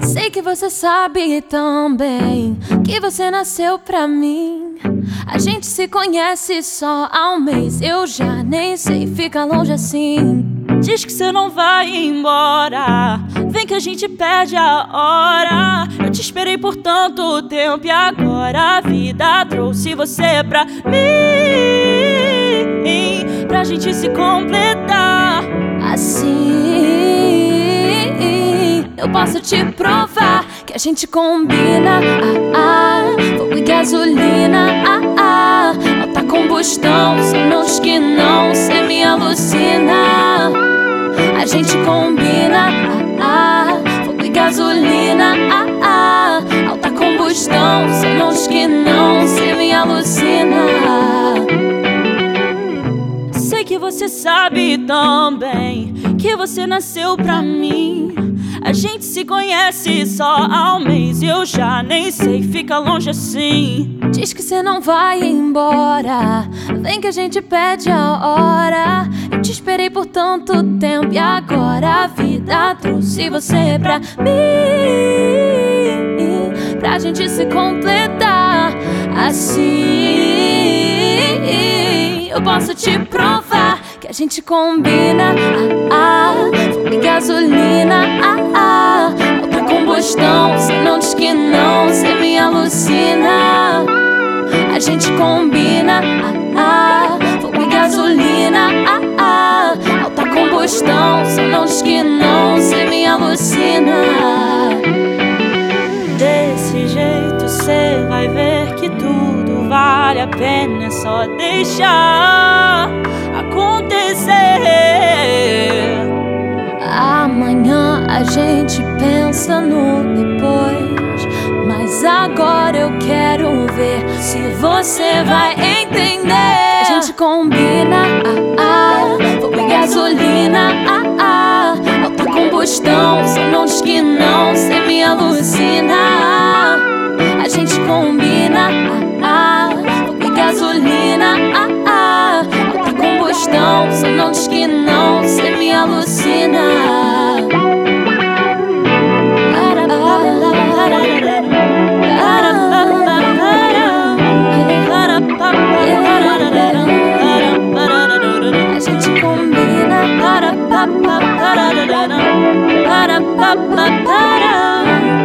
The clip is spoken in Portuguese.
Sei que você sabe também que você nasceu pra mim. A gente se conhece só há um mês, eu já nem sei, fica longe assim. Diz que você não vai embora, vem que a gente perde a hora. Eu te esperei por tanto tempo e agora a vida trouxe você pra mim, pra gente se completar. Assim eu posso te provar que a gente combina. Fogo e gasolina, alta combustão. Só não diz que não, cê me alucina. A gente combina. Fogo e gasolina, alta combustão. Só não diz que não, cê me alucina. Sei que você sabe também que você nasceu pra mim. A gente se conhece só há um mês e eu já nem sei, fica longe assim. Diz que cê não vai embora, vem que a gente perde a hora. Eu te esperei por tanto tempo e agora a vida trouxe você pra mim, pra gente se completar. Assim eu posso te provar que a gente combina. Fogo e gasolina, alta combustão. Cê não diz que não, cê me alucina. A gente combina. Fogo e gasolina, alta combustão. Cê não diz que não, cê me alucina. Desse jeito cê vai ver que tudo vale a pena, é só deixar acontecer. Amanhã a gente pensa no depois, mas agora eu quero ver se você vai entender. A gente combina. Fogo e gasolina, alta combustão. Cê não diz que não, cê me alucina. A gente combina. Fogo e gasolina, alta combustão. Cê não diz que não, cê me alucina. A gente combina.